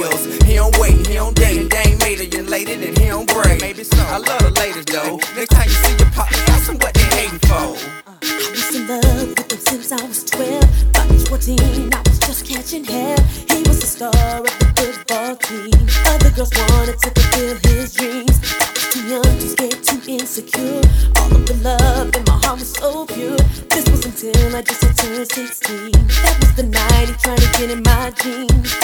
heels. He don't wait, he don't date, they ain't made a young lady that he don't break. Maybe so. I love the ladies though. Next time you see your partner, ask them what they hating for. I was in love with him since I was 12. By 14, I was just catching hell. He was the star of the football team. Other girls wanted to fulfill his dreams. I was too young, too scared, too insecure. All of the love in my heart was so pure. This was until I just turned 16. That was the night he tried to get in my jeans.